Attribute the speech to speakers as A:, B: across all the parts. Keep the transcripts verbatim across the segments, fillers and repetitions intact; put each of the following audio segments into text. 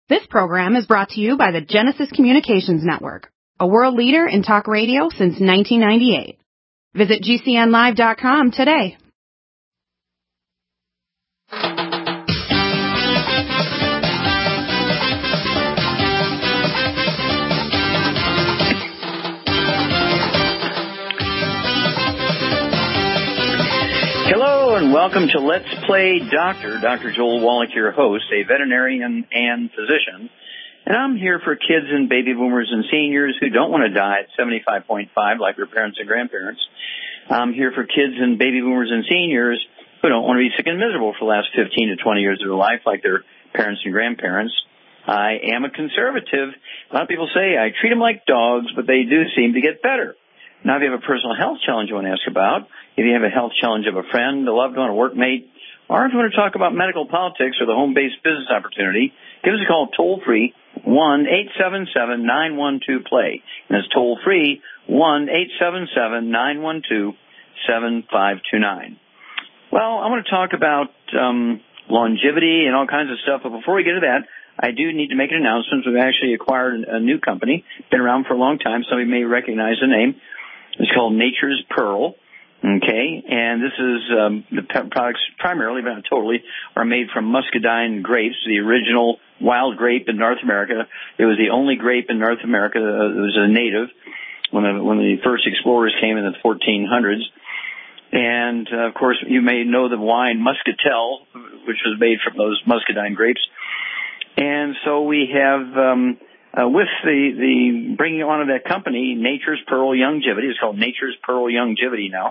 A: This program is brought to you by the Genesis Communications Network, a world leader in talk radio since nineteen ninety-eight. Visit G C N live dot com today.
B: Hello and welcome to Let's Play Doctor. Doctor Joel Wallach, your host, a veterinarian and physician. And I'm here for kids and baby boomers and seniors who don't want to die at seventy-five point five like their parents and grandparents. I'm here for kids and baby boomers and seniors who don't want to be sick and miserable for the last fifteen to twenty years of their life like their parents and grandparents. I am a conservative. A lot of people say I treat them like dogs, but they do seem to get better. Now, if you have a personal health challenge you want to ask about, if you have a health challenge of a friend, a loved one, a workmate, or if you want to talk about medical politics or the home-based business opportunity, give us a call toll-free, one eight seven seven, nine one two, play. And it's toll-free, one eight seven seven, nine one two, seven five two nine. Well, I want to talk about um, longevity and all kinds of stuff, but before we get to that, I do need to make an announcement. We've actually acquired a new company, been around for a long time. Some of you may recognize the name. It's called Nature's Pearl, okay, and this is, um, the products primarily, but not totally, are made from muscadine grapes, the original wild grape in North America. It was the only grape in North America that was a native when the, when the first explorers came in the fourteen hundreds. And, uh, of course, you may know the wine Muscatel, which was made from those muscadine grapes. And so we have... Um, Uh, with the, the bringing on of that company, Nature's Pearl Youngevity, it's called Nature's Pearl Youngevity now.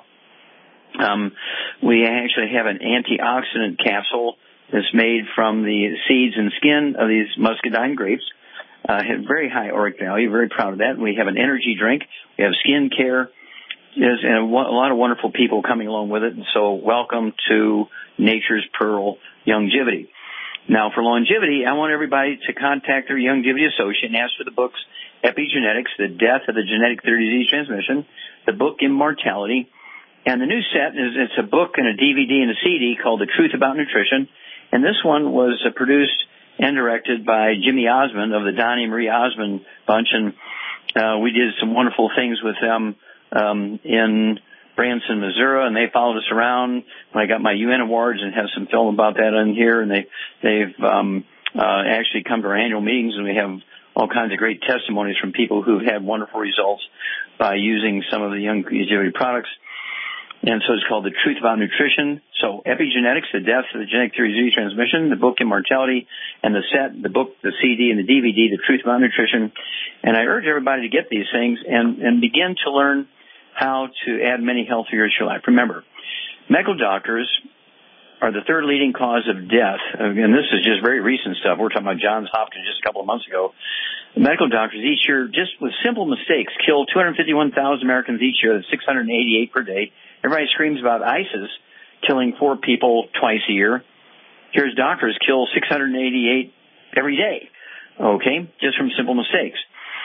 B: Um, we actually have an antioxidant capsule that's made from the seeds and skin of these muscadine grapes. Uh, have very high auric value, very proud of that. We have an energy drink. We have skin care. There's and a, a lot of wonderful people coming along with it. And so welcome to Nature's Pearl Youngevity. Now, for longevity, I want everybody to contact their Youngevity associate and ask for the books Epigenetics, The Death of the Genetic Theory of Disease Transmission, the book Immortality, and the new set is it's a book and a D V D and a C D called The Truth About Nutrition, and this one was uh, produced and directed by Jimmy Osmond of the Donnie Marie Osmond bunch, and uh, we did some wonderful things with them um, in Branson, Missouri, and they followed us around when I got my U N awards and have some film about that on here. And they, they've um, uh, actually come to our annual meetings, and we have all kinds of great testimonies from people who've had wonderful results by using some of the Youngevity products. And so it's called The Truth About Nutrition. So Epigenetics, The Death of the Genetic Theory of Disease Transmission, the book Immortality, and the set, the book, the C D, and the D V D, The Truth About Nutrition. And I urge everybody to get these things and, and begin to learn how to add many healthy years to your life. Remember, medical doctors are the third leading cause of death. And this is just very recent stuff. We're talking about Johns Hopkins just a couple of months ago. Medical doctors each year, just with simple mistakes, kill two hundred fifty-one thousand Americans each year. That's six hundred eighty-eight per day. Everybody screams about ISIS killing four people twice a year. Here's doctors kill six hundred eighty-eight every day, okay, just from simple mistakes.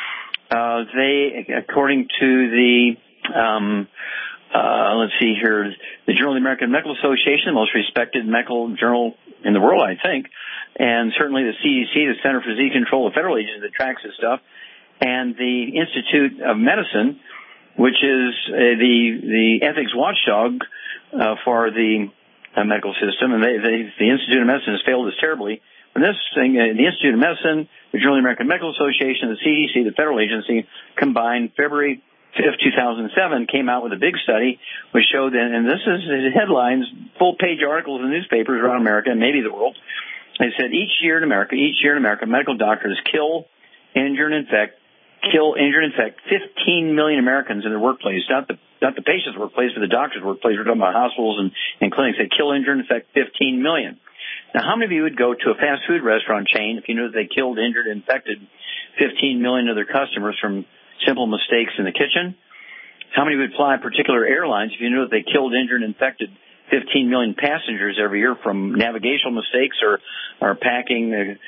B: Uh, they, according to the Um, uh, let's see here, the Journal of the American Medical Association, the most respected medical journal in the world, I think, and certainly the C D C, the Center for Disease Control, the federal agency that tracks this stuff, and the Institute of Medicine, which is uh, the the ethics watchdog uh, for the uh, medical system, and they, they, the Institute of Medicine has failed us terribly. And this thing, uh, the Institute of Medicine, the Journal of the American Medical Association, the C D C, the federal agency, combined February fifth, two thousand seven, came out with a big study which showed that, and this is headlines, full-page articles in newspapers around America and maybe the world. They said each year in America, each year in America, medical doctors kill, injure, and infect, kill, injure, and infect fifteen million Americans in their workplace, not the not the patient's workplace, but the doctor's workplace. We're talking about hospitals and, and clinics. They kill, injure, and infect fifteen million. Now, how many of you would go to a fast food restaurant chain if you knew that they killed, injured, and infected fifteen million of their customers from simple mistakes in the kitchen? How many would fly particular airlines if you knew that they killed, injured, and infected fifteen million passengers every year from navigational mistakes or, or packing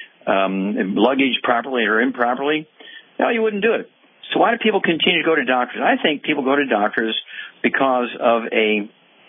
B: um, luggage properly or improperly? No, you wouldn't do it. So why do people continue to go to doctors? I think people go to doctors because of a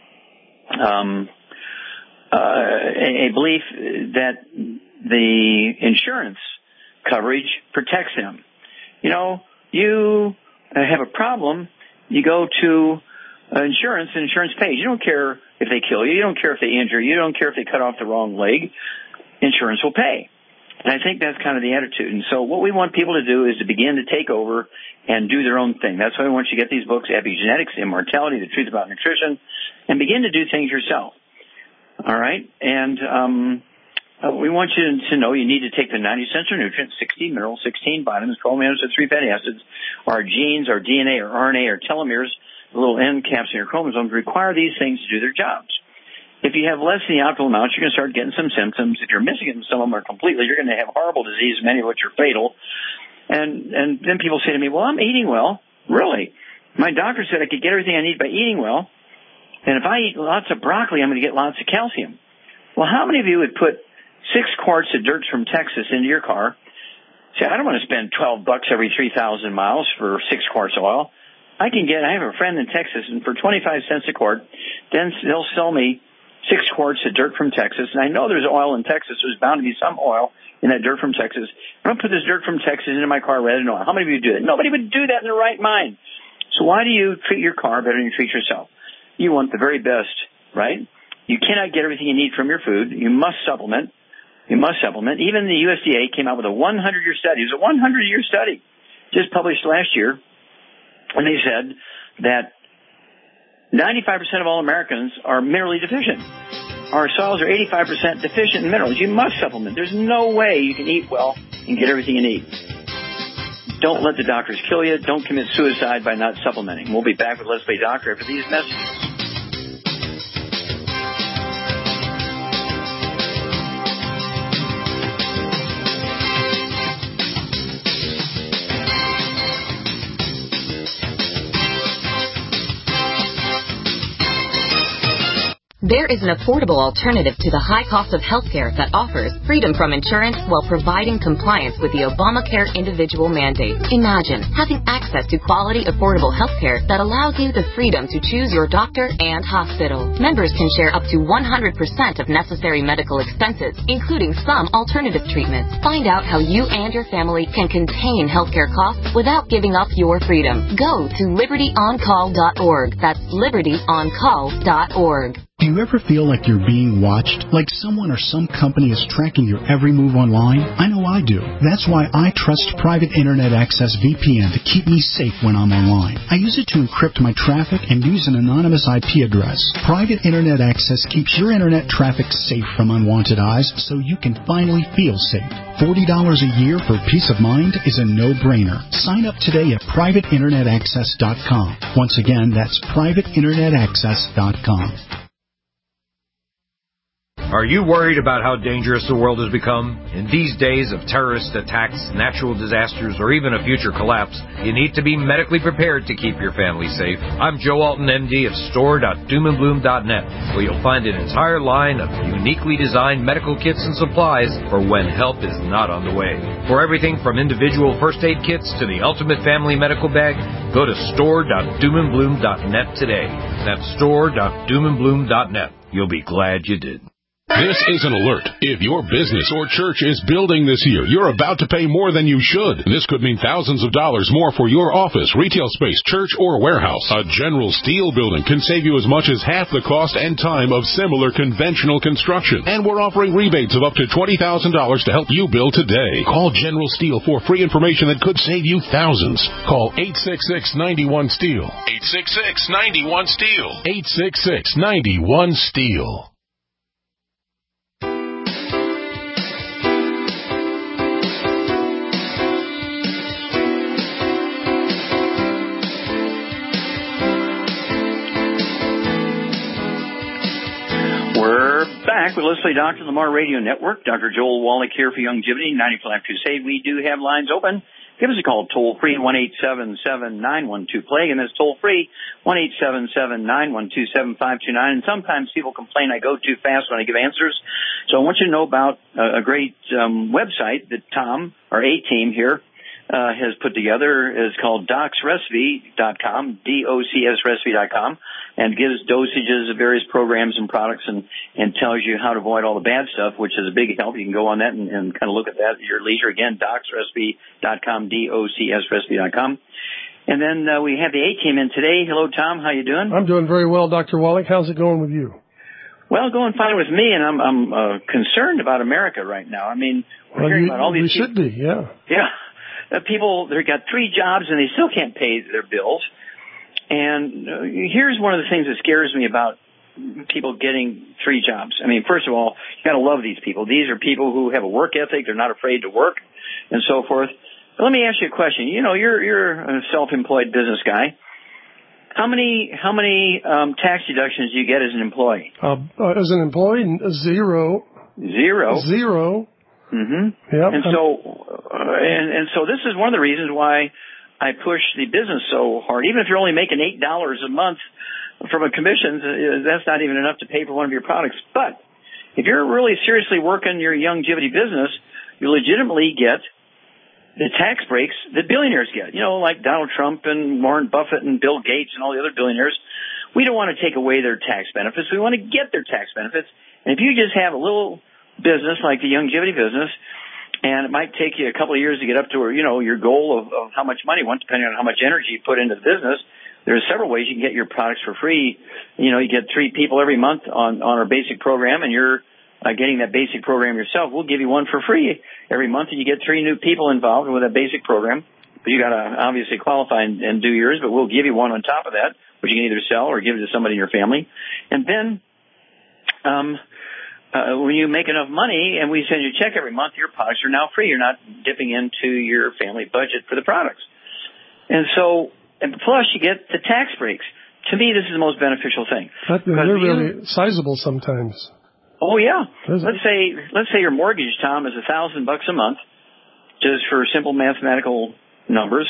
B: um, uh, a belief that the insurance coverage protects them. You know, you have a problem, you go to insurance, and insurance pays. You don't care if they kill you. You don't care if they injure you. You don't care if they cut off the wrong leg. Insurance will pay. And I think that's kind of the attitude. And so what we want people to do is to begin to take over and do their own thing. That's why we want you to get these books, Epigenetics, Immortality, The Truth About Nutrition, and begin to do things yourself. All right? And um, we want you to know you need to take the ninety essential nutrients, sixteen minerals, sixteen vitamins, twelve amino acids, three fatty acids, our genes, our D N A, our R N A, our telomeres, the little end caps in your chromosomes require these things to do their jobs. If you have less than the optimal amount, you're going to start getting some symptoms. If you're missing it, some of them are completely, you're going to have horrible disease, many of which are fatal. And and then people say to me, well, I'm eating well. Really? My doctor said I could get everything I need by eating well. And if I eat lots of broccoli, I'm going to get lots of calcium. Well, how many of you would put six quarts of dirt from Texas into your car? Say, I don't want to spend twelve bucks every three thousand miles for six quarts of oil. I can get, I have a friend in Texas, and for twenty-five cents a quart, then they'll sell me six quarts of dirt from Texas, and I know there's oil in Texas. There's bound to be some oil in that dirt from Texas. I'm going to put this dirt from Texas into my car rather than oil. How many of you do that? Nobody would do that in their right mind. So why do you treat your car better than you treat yourself? You want the very best, right? You cannot get everything you need from your food. You must supplement. You must supplement. Even the U S D A came out with a one hundred year study. It was a one hundred year study just published last year, and they said that ninety-five percent of all Americans are minerally deficient. Our soils are eighty-five percent deficient in minerals. You must supplement. There's no way you can eat well and get everything you need. Don't let the doctors kill you. Don't commit suicide by not supplementing. We'll be back with Let's Play Doctor after these messages.
C: There is an affordable alternative to the high cost of healthcare that offers freedom from insurance while providing compliance with the Obamacare individual mandate. Imagine having access to quality, affordable healthcare that allows you the freedom to choose your doctor and hospital. Members can share up to one hundred percent of necessary medical expenses, including some alternative treatments. Find out how you and your family can contain healthcare costs without giving up your freedom. Go to liberty on call dot org. That's liberty on call dot org.
D: Do you ever feel like you're being watched? Like someone or some company is tracking your every move online? I know I do. That's why I trust Private Internet Access V P N to keep me safe when I'm online. I use it to encrypt my traffic and use an anonymous I P address. Private Internet Access keeps your internet traffic safe from unwanted eyes so you can finally feel safe. forty dollars a year for peace of mind is a no-brainer. Sign up today at private internet access dot com. Once again, that's private internet access dot com.
E: Are you worried about how dangerous the world has become? In these days of terrorist attacks, natural disasters, or even a future collapse, you need to be medically prepared to keep your family safe. I'm Joe Alton, M D of store dot doom and bloom dot net, where you'll find an entire line of uniquely designed medical kits and supplies for when help is not on the way. For everything from individual first aid kits to the ultimate family medical bag, go to store dot doom and bloom dot net today. That's store dot doom and bloom dot net. You'll be glad you did.
F: This is an alert. If your business or church is building this year, you're about to pay more than you should. This could mean thousands of dollars more for your office, retail space, church, or warehouse. A General Steel building can save you as much as half the cost and time of similar conventional construction. And we're offering rebates of up to twenty thousand dollars to help you build today. Call General Steel for free information that could save you thousands. Call eight six six, nine one, STEEL. eight six six, nine one, STEEL. eight six six, nine one, STEEL.
B: We're back with Let's Play Doctor on the Lamar Radio Network. Doctor Joel Wallach here for Youngevity, ninety-four Life Crusade. We do have lines open. Give us a call toll-free, one eight seven seven, nine one two, PLAGUE, and that's toll-free, one eight seven seven, nine one two, seven five two nine. And sometimes people complain I go too fast when I give answers. So I want you to know about a great um, website that Tom, our A-team here, uh, has put together is called docs recipe dot com, D O C S recipe dot com, and gives dosages of various programs and products and, and tells you how to avoid all the bad stuff, which is a big help. You can go on that and, and kind of look at that at your leisure. Again, docs recipe dot com, D O C S recipe dot com. And then uh, we have the A-Team in today. Hello, Tom. How you doing?
G: I'm doing very well, Doctor Wallach. How's it going with you?
B: Well, going fine with me, and I'm I'm uh, concerned about America right now. I mean, we're
G: well,
B: hearing
G: you,
B: about all these
G: we
B: people.
G: should be, yeah.
B: Yeah. Uh, people, they've got three jobs, and they still can't pay their bills. And uh, here's one of the things that scares me about people getting three jobs. I mean, first of all, you got to love these people. These are people who have a work ethic. They're not afraid to work and so forth. But let me ask you a question. You know, you're you're a self-employed business guy. How many how many um, tax deductions do you get as an employee?
G: Uh, uh, as an employee, zero.
B: Zero.
G: Zero.
B: Mm-hmm.
G: Yeah.
B: And so, uh, and and so this is one of the reasons why I push the business so hard. Even if you're only making eight dollars a month from a commission, uh, that's not even enough to pay for one of your products. But if you're really seriously working your longevity business, you legitimately get the tax breaks that billionaires get, you know, like Donald Trump and Warren Buffett and Bill Gates and all the other billionaires. We don't want to take away their tax benefits. We want to get their tax benefits. And if you just have a little business like the longevity business, and it might take you a couple of years to get up to, you know, your goal of, of how much money you want, depending on how much energy you put into the business, there's several ways you can get your products for free. You know, you get three people every month on, on our basic program, and you're Uh, getting that basic program yourself. We'll give you one for free every month, and you get three new people involved with that basic program. But you got to obviously qualify and, and do yours, but we'll give you one on top of that, which you can either sell or give it to somebody in your family. And then um, uh, when you make enough money and we send you a check every month, your products are now free. You're not dipping into your family budget for the products. And so, and plus you get the tax breaks. To me, this is the most beneficial thing.
G: That, they're really sizable sometimes.
B: Oh yeah. Let's say let's say your mortgage, Tom, is a thousand bucks a month, just for simple mathematical numbers,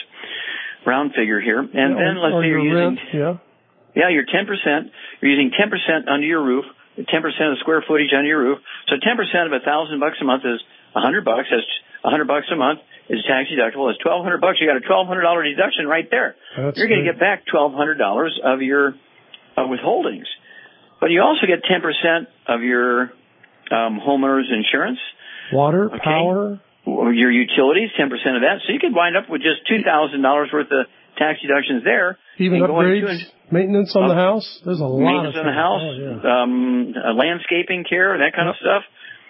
B: round figure here. And
G: yeah,
B: then let's say you're using
G: rent, yeah,
B: yeah, you're ten percent. You're using ten percent under your roof, ten percent of the square footage under your roof. So ten percent of a thousand bucks a month is a hundred bucks. That's a hundred bucks a month is tax deductible. That's twelve hundred bucks. You got a twelve hundred dollar deduction right there.
G: That's
B: you're going to get back twelve hundred dollars of your uh, withholdings. But you also get ten percent of your um, homeowner's insurance.
G: Water,
B: okay?
G: power.
B: Your utilities, ten percent of that. So you could wind up with just two thousand dollars worth of tax deductions there.
G: Even upgrades, maintenance on uh, the house. There's a lot
B: maintenance
G: of
B: on the house,
G: oh, yeah.
B: um, uh, landscaping care, that kind yep. of stuff.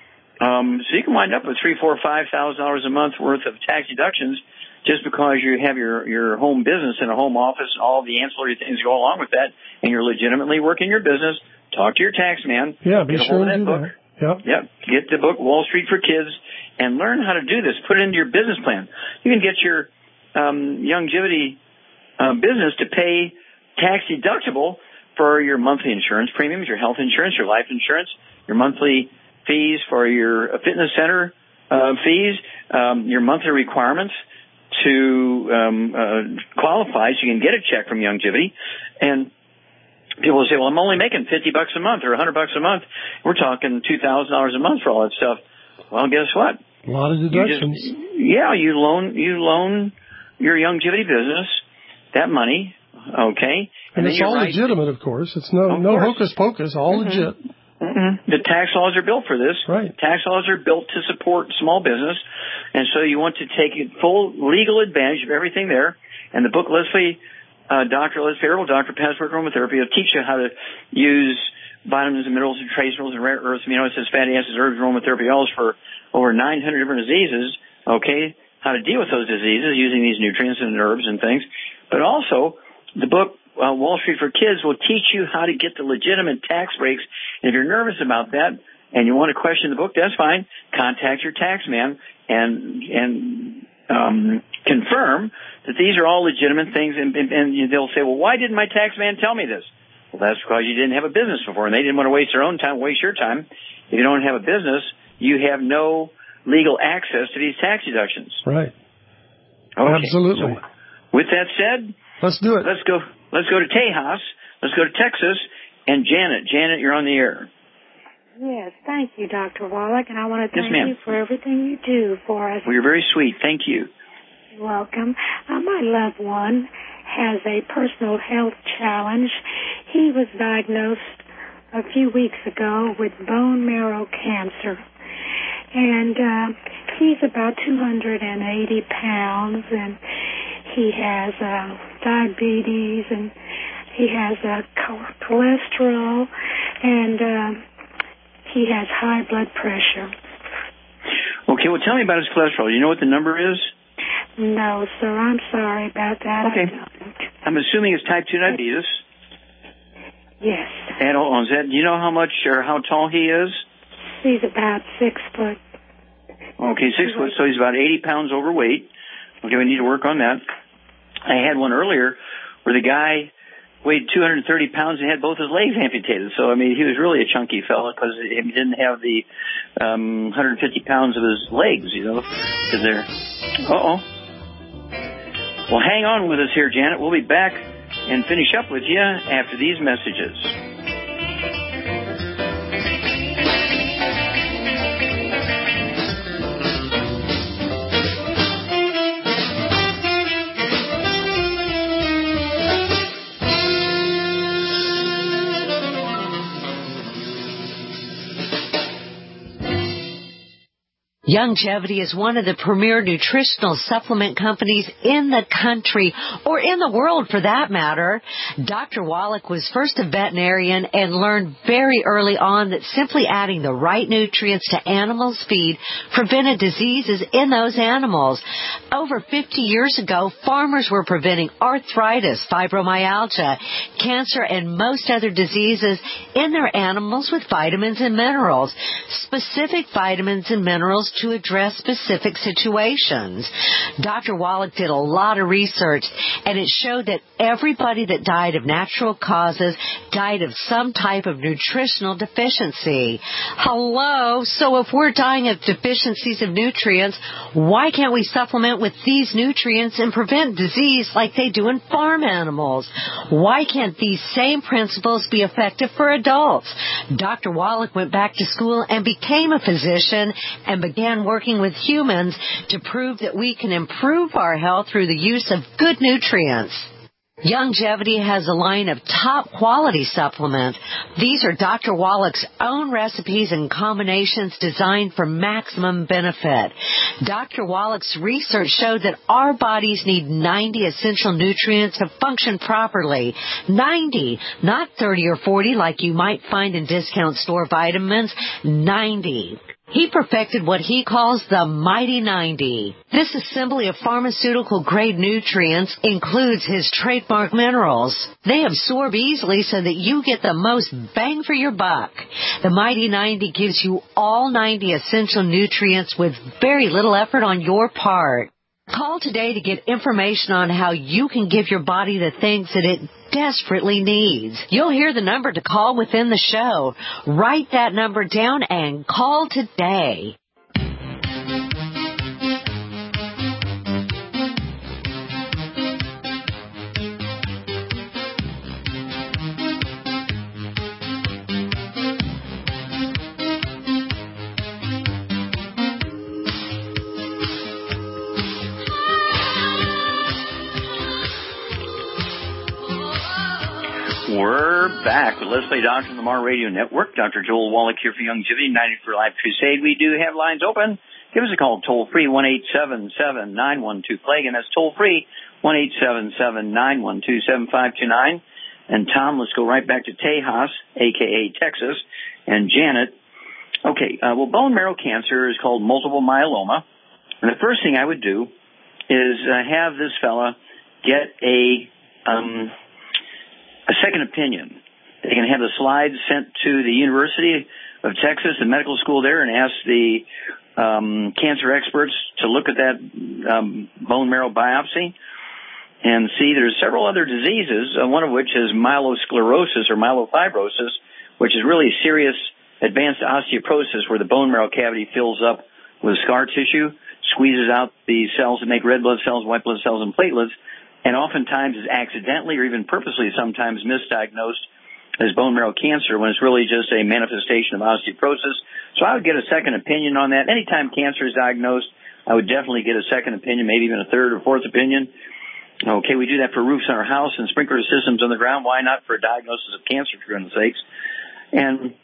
B: Um, so you can wind up with three, four, five thousand dollars a month worth of tax deductions just because you have your, your home business and a home office and all the ancillary things go along with that, and you're legitimately working your business. Talk to your tax man.
G: Yeah, be
B: get a
G: sure
B: hold of
G: to
B: that
G: do
B: book.
G: that. Yep.
B: Yep. Get the book Wall Street for Kids and learn how to do this. Put it into your business plan. You can get your um, longevity uh, business to pay tax deductible for your monthly insurance premiums, your health insurance, your life insurance, your monthly fees for your fitness center uh, fees, um, your monthly requirements to um, uh, qualify so you can get a check from longevity. And people will say, well, I'm only making fifty bucks a month or one hundred bucks a month. We're talking two thousand dollars a month for all that stuff. Well, guess what?
G: A lot of deductions.
B: You just, yeah, you loan you loan your longevity business that money, okay?
G: And, and it's all
B: right.
G: legitimate, of course. It's no
B: of
G: no
B: course.
G: hocus pocus, all
B: mm-hmm.
G: legit.
B: Mm-hmm. The tax laws are built for this.
G: Right.
B: Tax laws are built to support small business, and so you want to take full legal advantage of everything there. And the book, Leslie, uh, Doctor Leslie Herbal, Doctor Password Aromatherapy, will teach you how to use vitamins and minerals and trace minerals and rare earths, amino acids, fatty acids, herbs, aromatherapy oils for over nine hundred different diseases. Okay, how to deal with those diseases using these nutrients and herbs and things. But also, the book uh, Wall Street for Kids will teach you how to get the legitimate tax breaks. And if you're nervous about that and you want to question the book, that's fine. Contact your tax man and and um, confirm that these are all legitimate things. And, and, and they'll say, well, why didn't my tax man tell me this? Well, that's because you didn't have a business before, and they didn't want to waste their own time, waste your time. If you don't have a business, you have no legal access to these tax deductions.
G: Right.
B: Okay.
G: Absolutely.
B: So, with that said,
G: let's do it.
B: Let's go. Let's go to Tejas. Let's go to Texas. And Janet, Janet, you're on the air.
H: Yes, thank you, Doctor Wallach, and I want to
B: Yes,
H: thank
B: ma'am.
H: you for everything you do for us.
B: Well, you're very sweet. Thank you.
H: You're welcome. Uh, my loved one has a personal health challenge. He was diagnosed a few weeks ago with bone marrow cancer. And uh, he's about two hundred eighty pounds, and he has uh, diabetes, and he has uh, cholesterol, and uh, he has high blood pressure.
B: Okay, well, tell me about his cholesterol. Do you know what the number is?
H: No, sir, I'm sorry about that.
B: Okay.
H: I don't.
B: I'm assuming it's type two diabetes.
H: Yes.
B: And hold on, is that, do you know how much or how tall he is?
H: He's about six foot.
B: Okay, six foot, so he's about eighty pounds overweight. Okay, we need to work on that. I had one earlier where the guy weighed two hundred thirty pounds and had both his legs amputated. So, I mean, he was really a chunky fella because he didn't have the um, one hundred fifty pounds of his legs, you know, because they're... Uh-oh. Well, hang on with us here, Janet. We'll be back and finish up with you after these messages.
I: Youngevity is one of the premier nutritional supplement companies in the country, or in the world for that matter. Doctor Wallach was first a veterinarian and learned very early on that simply adding the right nutrients to animals' feed prevented diseases in those animals. Over fifty years ago, farmers were preventing arthritis, fibromyalgia, cancer, and most other diseases in their animals with vitamins and minerals, specific vitamins and minerals to address specific situations. Doctor Wallach did a lot of research, and it showed that everybody that died of natural causes died of some type of nutritional deficiency. Hello? So if we're dying of deficiencies of nutrients, why can't we supplement with these nutrients and prevent disease like they do in farm animals? Why can't these same principles be effective for adults? Doctor Wallach went back to school and became a physician and began working with humans to prove that we can improve our health through the use of good nutrients. Youngevity has a line of top quality supplements. These are Doctor Wallach's own recipes and combinations designed for maximum benefit. Doctor Wallach's research showed that our bodies need ninety essential nutrients to function properly. ninety, not thirty or forty like you might find in discount store vitamins. ninety. He perfected what he calls the Mighty ninety. This assembly of pharmaceutical-grade nutrients includes his trademark minerals. They absorb easily so that you get the most bang for your buck. The Mighty ninety gives you all ninety essential nutrients with very little effort on your part. Call today to get information on how you can give your body the things that it desperately needs. You'll hear the number to call within the show. Write that number down and call today.
B: We're back with Let's Play Doctor on the Mar Radio Network. Doctor Joel Wallach here for Youngevity, ninety for Life Crusade. We do have lines open. Give us a call toll free, one eight seven seven, nine one two, plague, and that's toll free, one eight seven seven, nine one two, seven five two nine. And Tom, let's go right back to Tejas, aka Texas, and Janet. Okay, uh, well, bone marrow cancer is called multiple myeloma. And the first thing I would do is uh, have this fella get a... Um, a second opinion. They can have the slides sent to the University of Texas, the medical school there, and ask the um, cancer experts to look at that um, bone marrow biopsy and see there's several other diseases, uh, one of which is myelosclerosis or myelofibrosis, which is really serious advanced osteoporosis where the bone marrow cavity fills up with scar tissue, squeezes out the cells that make red blood cells, white blood cells, and platelets, and oftentimes is accidentally or even purposely sometimes misdiagnosed as bone marrow cancer when it's really just a manifestation of osteoporosis. So I would get a second opinion on that. Anytime cancer is diagnosed, I would definitely get a second opinion, maybe even a third or fourth opinion. Okay, we do that for roofs on our house and sprinkler systems on the ground. Why not for a diagnosis of cancer, for goodness sakes? And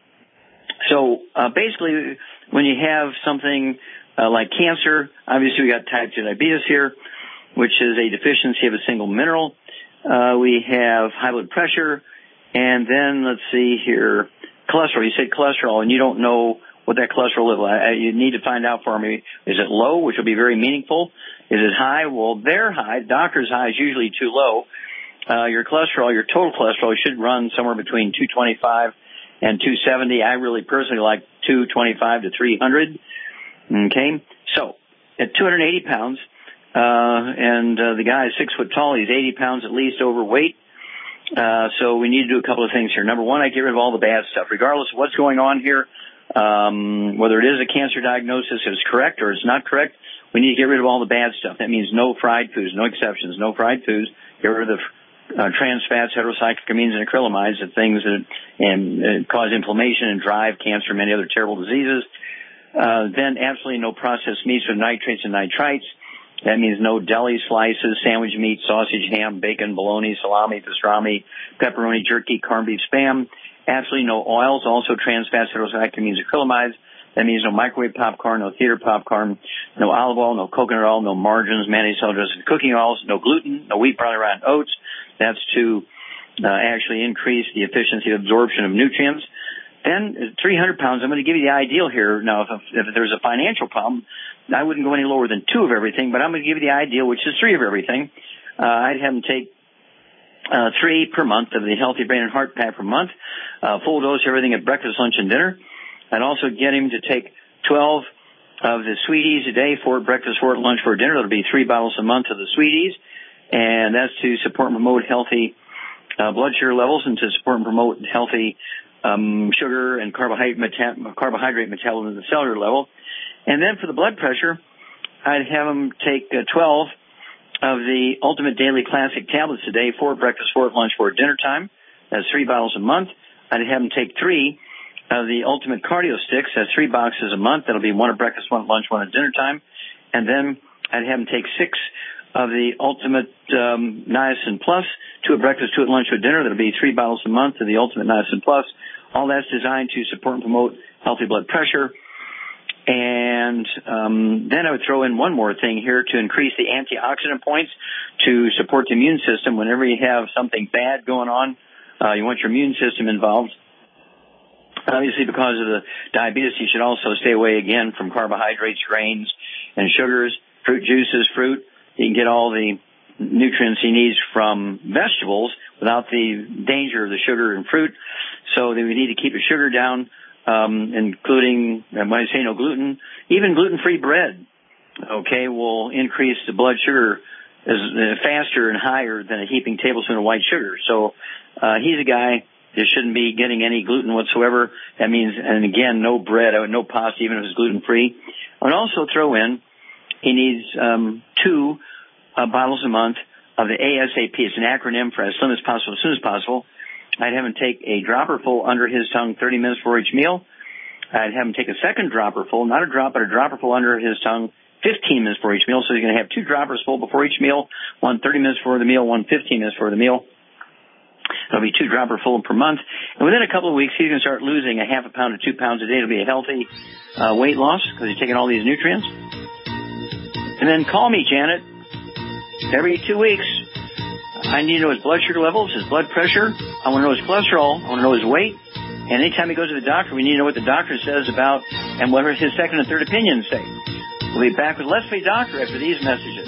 B: so uh, basically, when you have something uh, like cancer, obviously we got type two diabetes here, which is a deficiency of a single mineral. Uh, we have high blood pressure, and then let's see here, cholesterol. You said cholesterol, and you don't know what that cholesterol level is. You need to find out for me. Is it low, which will be very meaningful? Is it high? Well, they're high. Doctor's high is usually too low. Uh, your cholesterol, your total cholesterol should run somewhere between two twenty-five and two seventy. I really personally like two twenty-five to three hundred. Okay, so at two hundred eighty pounds, uh, and uh, the guy is six foot tall. He's eighty pounds at least overweight. Uh, so we need to do a couple of things here. Number one, I get rid of all the bad stuff, regardless of what's going on here. Um, whether it is a cancer diagnosis, if it's correct or it's not correct, we need to get rid of all the bad stuff. That means no fried foods, no exceptions, no fried foods. Get rid of the uh, trans fats, heterocyclamines, and acrylamides, the things that and, uh, cause inflammation and drive cancer and many other terrible diseases. Uh, then absolutely no processed meats with nitrates and nitrites. That means no deli slices, sandwich meat, sausage, ham, bacon, bologna, salami, pastrami, pepperoni, jerky, corned beef, spam. Absolutely no oils, also trans fats, heterocyclamines, acrylamides. That means no microwave popcorn, no theater popcorn, no olive oil, no coconut oil, no margarines, mayonnaise, cell dressing, cooking oils, no gluten, no wheat, barley, rye, and oats. That's to uh, actually increase the efficiency of absorption of nutrients. Then three hundred pounds, I'm going to give you the ideal here. Now, if, if there's a financial problem, I wouldn't go any lower than two of everything, but I'm going to give you the ideal, which is three of everything. Uh, I'd have them take uh, three per month of the Healthy Brain and Heart Pack per month, uh, full dose everything at breakfast, lunch, and dinner. I'd also get him to take twelve of the Sweeties a day, four at breakfast, four at lunch, four at dinner. That'll be three bottles a month of the Sweeties, and that's to support and promote healthy uh, blood sugar levels and to support and promote healthy um, sugar and carbohydrate, meta- carbohydrate metabolism at the cellular level. And then for the blood pressure, I'd have him take uh, twelve of the Ultimate Daily Classic tablets a day, four at breakfast, four at lunch, four at dinner time. That's three bottles a month. I'd have him take three of the Ultimate Cardio Sticks. That's three boxes a month. That'll be one at breakfast, one at lunch, one at dinner time. And then I'd have him take six of the Ultimate um, Niacin Plus, two at breakfast, two at lunch, two at dinner. That'll be three bottles a month of the Ultimate Niacin Plus. All that's designed to support and promote healthy blood pressure. And um, then I would throw in one more thing here to increase the antioxidant points to support the immune system. Whenever you have something bad going on, uh, you want your immune system involved. Obviously, because of the diabetes, you should also stay away, again, from carbohydrates, grains, and sugars, fruit juices, fruit. You can get all the nutrients he needs from vegetables without the danger of the sugar and fruit. So we need to keep the sugar down. Um, including, when I say no gluten, even gluten-free bread, okay, will increase the blood sugar as uh, faster and higher than a heaping tablespoon of white sugar. So uh, he's a guy that shouldn't be getting any gluten whatsoever. That means, and again, no bread, no pasta, even if it's gluten-free. I would also throw in, he needs um, two uh, bottles a month of the ASAP. It's an acronym for as slim as possible, as soon as possible. I'd have him take a dropper full under his tongue thirty minutes before each meal. I'd have him take a second dropper full, not a drop, but a dropper full under his tongue fifteen minutes before each meal. So he's going to have two droppers full before each meal, one thirty minutes before the meal, one fifteen minutes before the meal. It'll be two dropper full per month. And within a couple of weeks, he's going to start losing a half a pound to two pounds a day. It'll be a healthy uh, weight loss because he's taking all these nutrients. And then call me, Janet, every two weeks. I need to know his blood sugar levels, his blood pressure. I want to know his cholesterol. I want to know his weight. And anytime he goes to the doctor, we need to know what the doctor says about and what his second and third opinions say. We'll be back with Let's Play Doctor after these messages.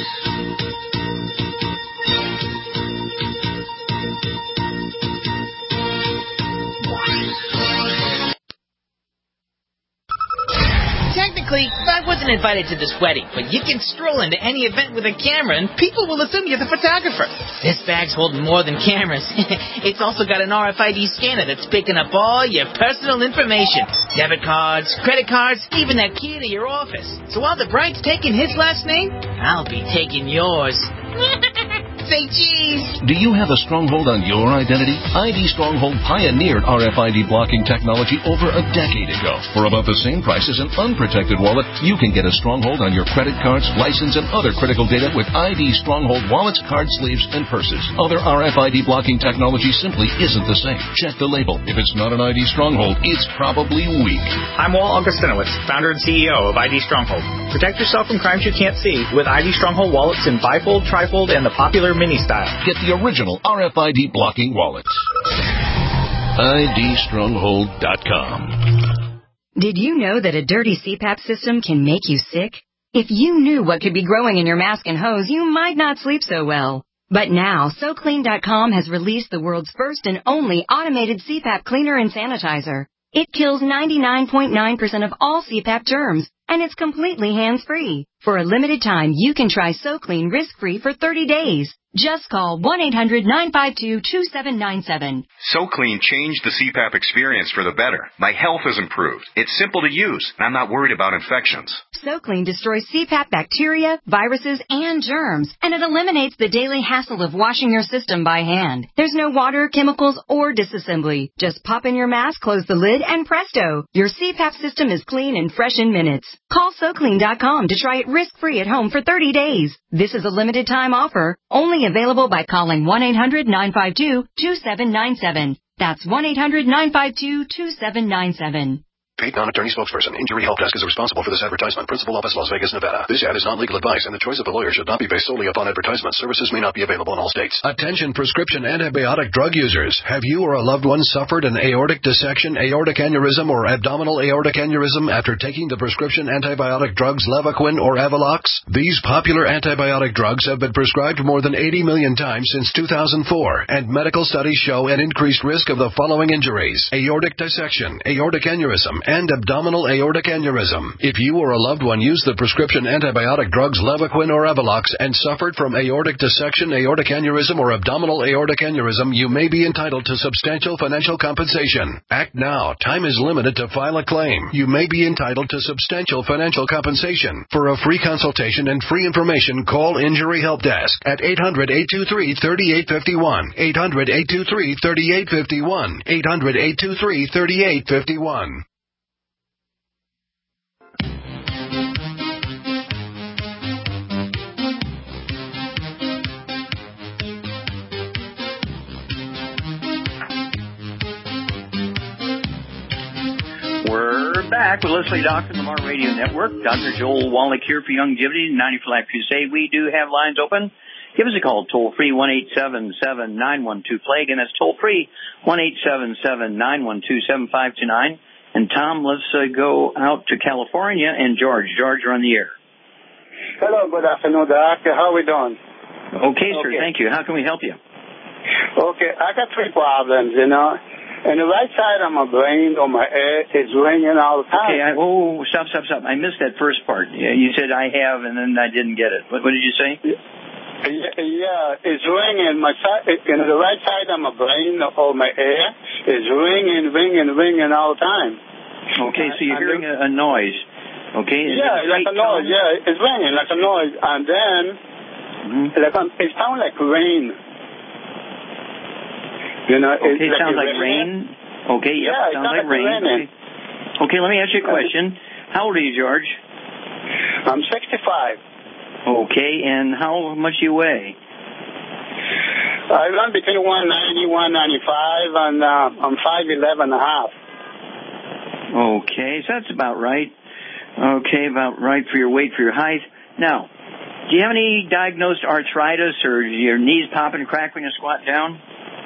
J: Technically, I wasn't invited to this wedding, but you can stroll into any event with a camera and people will assume you're the photographer. This bag's holding more than cameras. It's also got an R F I D scanner that's picking up all your personal information. Debit cards, credit cards, even that key to your office. So while the bride's taking his last name, I'll be taking yours. Say cheese.
K: Do you have a stronghold on your identity? I D Stronghold pioneered R F I D blocking technology over a decade ago. For about the same price as an unprotected wallet, you can get a stronghold on your credit cards, license, and other critical data with I D Stronghold wallets, card sleeves, and purses. Other R F I D blocking technology simply isn't the same. Check the label. If it's not an I D Stronghold, it's probably weak.
L: I'm Walt Augustinowicz, founder and C E O of I D Stronghold. Protect yourself from crimes you can't see with I D Stronghold wallets in bifold, trifold, and the popular mini style.
K: Get the original R F I D blocking wallets. I D stronghold dot com.
M: Did you know that a dirty C PAP system can make you sick? If you knew what could be growing in your mask and hose, you might not sleep so well. But now, So Clean dot com has released the world's first and only automated C PAP cleaner and sanitizer. It kills ninety-nine point nine percent of all C PAP germs, and it's completely hands-free. For a limited time, you can try SoClean risk-free for thirty days. Just call one eight hundred nine five two two seven nine seven.
N: SoClean changed the C PAP experience for the better. My health has improved. It's simple to use, and I'm not worried about infections.
M: SoClean destroys C PAP bacteria, viruses, and germs, and it eliminates the daily hassle of washing your system by hand. There's no water, chemicals, or disassembly. Just pop in your mask, close the lid, and presto! Your C PAP system is clean and fresh in minutes. Call So Clean dot com to try it risk-free at home for thirty days. This is a limited time offer, only available by calling one eight hundred nine five two two seven nine seven. That's one eight hundred nine five two two seven nine seven.
O: Paid non-attorney spokesperson. Injury Help Desk is responsible for this advertisement. Principal office, Las Vegas, Nevada. This ad is not legal advice, and the choice of a lawyer should not be based solely upon advertisement. Services may not be available in all states.
P: Attention prescription antibiotic drug users. Have you or a loved one suffered an aortic dissection, aortic aneurysm, or abdominal aortic aneurysm after taking the prescription antibiotic drugs Levaquin or Avelox? These popular antibiotic drugs have been prescribed more than eighty million times since two thousand four, and medical studies show an increased risk of the following injuries: aortic dissection, aortic aneurysm, and abdominal aortic aneurysm. If you or a loved one used the prescription antibiotic drugs Levaquin or Avelox and suffered from aortic dissection, aortic aneurysm, or abdominal aortic aneurysm, you may be entitled to substantial financial compensation. Act now. Time is limited to file a claim. You may be entitled to substantial financial compensation. For a free consultation and free information, call Injury Help Desk at eight hundred eight two three three eight five one, eight hundred eight two three three eight five one, eight hundred eight two three three eight five one.
B: We're back with Leslie Doctor, the Lamar Radio Network. Doctor Joel Wallach here for Youngevity, ninety for Life Crusade. We do have lines open. Give us a call, toll-free, one eight seven seven nine one two plague, and that's toll-free, one eight seven seven nine one two seven five two nine. And Tom, let's uh, go out to California, and George. George, you're on the air.
Q: Hello, good afternoon, Doctor. How are we doing?
B: Okay, sir,
Q: okay.
B: Thank you. How can we help you?
Q: Okay, I got three problems, you know. And the right side of my brain or my head is ringing all the time.
B: Okay, I, oh, stop, stop, stop. I missed that first part. Yeah, you said I have, and then I didn't get it. What, what did you say?
Q: Yeah, yeah, it's ringing. My side, in the right side of my brain or my ear is ringing, ringing, ringing all the time.
B: Okay, so you're hearing a, a noise. Okay. Is
Q: yeah,
B: it
Q: like a noise. Tone? Yeah, it's ringing like a noise, and then mm-hmm. like a, it sounds like rain. You know,
B: okay,
Q: it
B: like sounds like rain. rain. Okay, yep,
Q: yeah,
B: sounds like, like rain. Okay. okay, let me ask you a question. How old are you, George?
Q: I'm sixty-five.
B: Okay, and how much do you weigh?
Q: I run between one ninety, one ninety-five, and uh, I'm five eleven and a half.
B: Okay, so that's about right. Okay, about right for your weight, for your height. Now, do you have any diagnosed arthritis or your knees popping and crack when you squat down?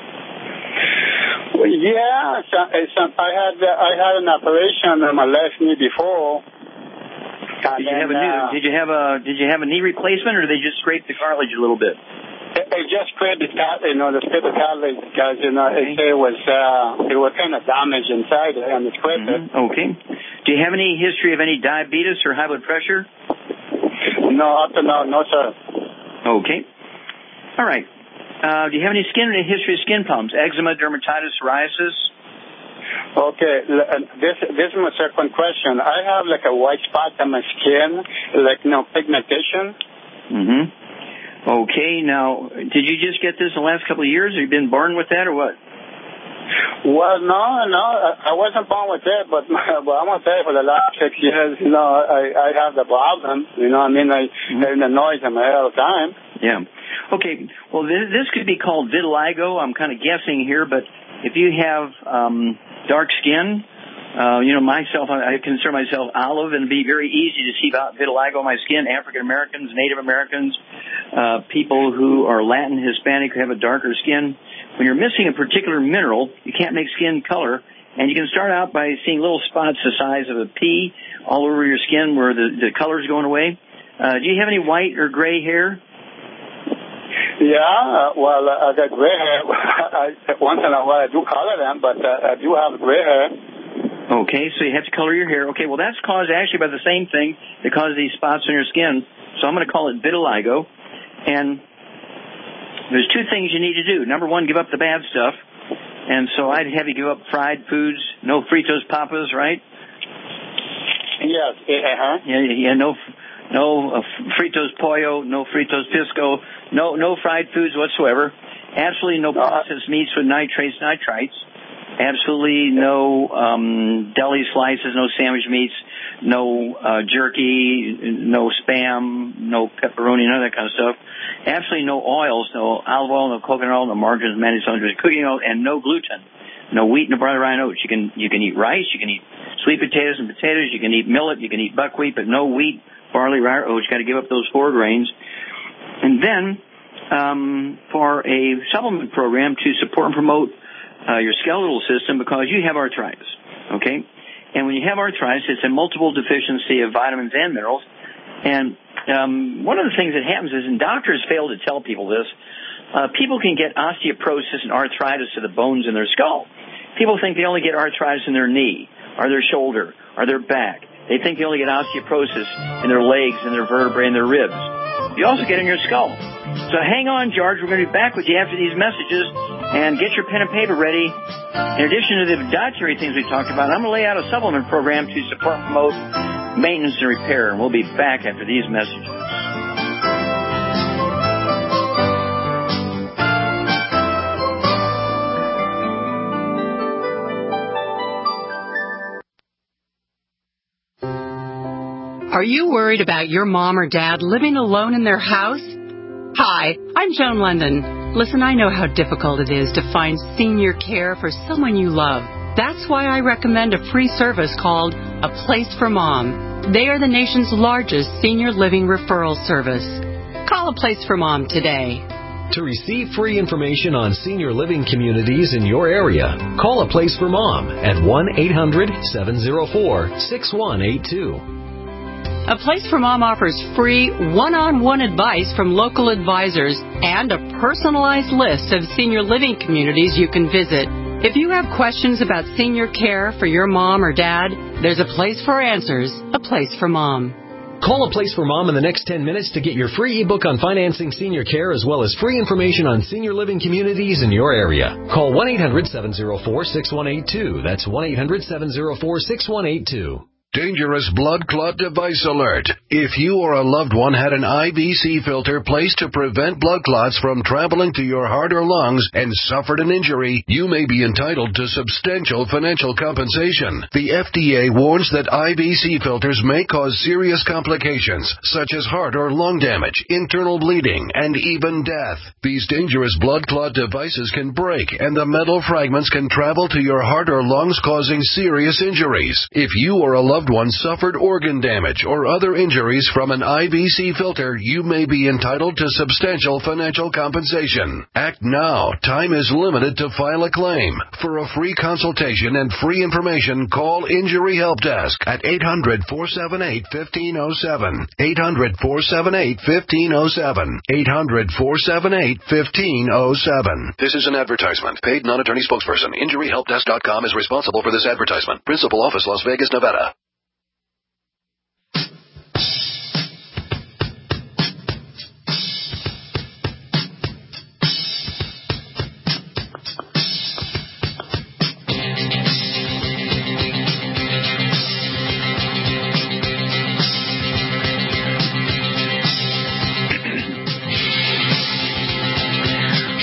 Q: Well, yeah, it's, it's, I had uh, I had an operation on my left knee before.
B: Did you then, have a new, uh, did you have a did you have a knee replacement, or did they just scrape the cartilage a little bit?
Q: It, it just scraped the cartilage, you know, the scraped the cartilage because you know okay. it, it was uh, it was kind of damaged inside it, and it scraped
B: mm-hmm.
Q: it.
B: Okay. Do you have any history of any diabetes or high blood pressure?
Q: No, up to now, no, sir.
B: Okay. All right. Uh, do you have any skin or any history of skin problems? Eczema, dermatitis, psoriasis?
Q: Okay, this this is my second question. I have like a white spot on my skin, like, you know, pigmentation.
B: Mm-hmm. Okay, now, did you just get this in the last couple of years? Have you been born with that or what?
Q: Well, no, no, I wasn't born with it, but, but I'm going to say for the last six years, you know, I, I have the problem. You know, I mean, I mm-hmm. hear the noise in my head all the time.
B: Yeah. Okay, well, this, this could be called vitiligo. I'm kind of guessing here, but if you have um, dark skin, Uh, you know, myself, I consider myself olive, and it'd be very easy to see vitiligo on my skin. African Americans, Native Americans, uh, people who are Latin, Hispanic, who have a darker skin. When you're missing a particular mineral, you can't make skin color, and you can start out by seeing little spots the size of a pea all over your skin where the, the color's going away. Uh, do you have any white or gray hair?
Q: Yeah, uh, well, uh, I got gray hair. I, once in a while I do color them, but uh, I do have gray hair.
B: Okay, so you have to color your hair. Okay, well, that's caused actually by the same thing that causes these spots on your skin. So I'm going to call it vitiligo. And there's two things you need to do. Number one, give up the bad stuff. And so I'd have you give up fried foods, no Fritos Papas, right?
Q: Yes, uh-huh.
B: Yeah, yeah, no no uh, Fritos Pollo, no Fritos Pisco, no no fried foods whatsoever. Absolutely no processed meats with nitrates, nitrites. Absolutely no um, deli slices, no sandwich meats, no uh, jerky, no Spam, no pepperoni, none of that kind of stuff. Absolutely no oils, no olive oil, no coconut oil, no margarine, manufactured cooking oil, and no gluten. No wheat, no barley, rye, and oats. You can you can eat rice, you can eat sweet potatoes and potatoes, you can eat millet, you can eat buckwheat, but no wheat, barley, rye, or oats. You got to give up those four grains. And then um, for a supplement program to support and promote Uh, your skeletal system, because you have arthritis, okay? And when you have arthritis, it's a multiple deficiency of vitamins and minerals. And um, one of the things that happens is, and doctors fail to tell people this, uh, people can get osteoporosis and arthritis to the bones in their skull. People think they only get arthritis in their knee or their shoulder or their back. They think they only get osteoporosis in their legs and their vertebrae and their ribs. You also get it in your skull. So hang on, George. We're going to be back with you after these messages. And get your pen and paper ready. In addition to the dietary things we talked about, I'm going to lay out a supplement program to support and promote maintenance and repair. And we'll be back after these messages.
A: Are you worried about your mom or dad living alone in their house? Hi, I'm Joan London. Listen, I know how difficult it is to find senior care for someone you love. That's why I recommend a free service called A Place for Mom. They are the nation's largest senior living referral service. Call A Place for Mom today.
R: To receive free information on senior living communities in your area, call A Place for Mom at one eight hundred seven oh four six one eight two.
A: A Place for Mom offers free one-on-one advice from local advisors and a personalized list of senior living communities you can visit. If you have questions about senior care for your mom or dad, there's a place for answers, A Place for Mom.
R: Call A Place for Mom in the next ten minutes to get your free ebook on financing senior care as well as free information on senior living communities in your area. Call one eight hundred seven oh four six one eight two. That's one eight hundred seven oh four six one eight two.
P: Dangerous blood clot device alert. If you or a loved one had an I V C filter placed to prevent blood clots from traveling to your heart or lungs and suffered an injury, you may be entitled to substantial financial compensation. The F D A warns that I V C filters may cause serious complications, such as heart or lung damage, internal bleeding, and even death. These dangerous blood clot devices can break, and the metal fragments can travel to your heart or lungs, causing serious injuries. If you or a loved one suffered organ damage or other injuries from an I V C filter, you may be entitled to substantial financial compensation. Act now. Time is limited to file a claim. For a free consultation and free information, call Injury Help Desk at eight hundred four seven eight one five oh seven. eight hundred four seven eight one five oh seven. eight hundred four seven eight one five oh seven.
O: This is an advertisement. Paid non-attorney spokesperson. Injury Help Desk dot com is responsible for this advertisement. Principal office, Las Vegas, Nevada.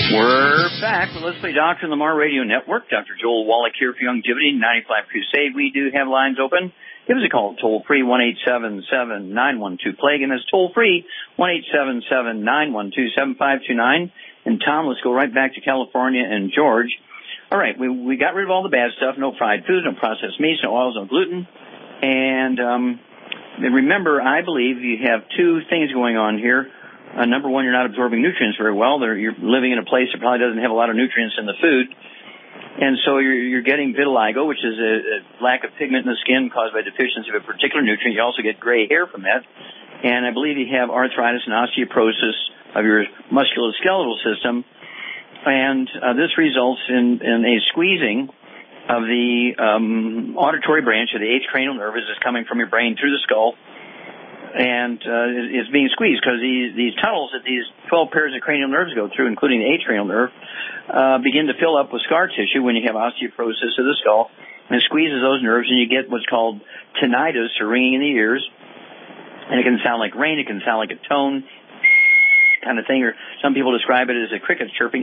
B: We're back with Let's Play Doctor on the Mar Radio Network. Doctor Joel Wallach here for Longevity ninety-five Crusade. We do have lines open. Give us a call, toll free, one eight seven seven, nine one two, PLAGUE, and that's toll free, one eight seven seven, nine one two, seven five two nine. And Tom, let's go right back to California and George. All right, we we got rid of all the bad stuff, no fried foods, no processed meats, no oils, no gluten. And um, remember, I believe you have two things going on here. Uh, number one, you're not absorbing nutrients very well. They're, you're living in a place that probably doesn't have a lot of nutrients in the food. And so you're, you're getting vitiligo, which is a, a lack of pigment in the skin caused by deficiency of a particular nutrient. You also get gray hair from that. And I believe you have arthritis and osteoporosis of your musculoskeletal system. And uh, this results in, in a squeezing of the um, auditory branch of the eighth cranial nerve as it's coming from your brain through the skull. And uh, it's being squeezed because these, these tunnels that these twelve pairs of cranial nerves go through, including the eighth cranial nerve, uh, begin to fill up with scar tissue when you have osteoporosis of the skull, and it squeezes those nerves, and you get what's called tinnitus, or ringing in the ears. And it can sound like rain, it can sound like a tone kind of thing, or some people describe it as a cricket chirping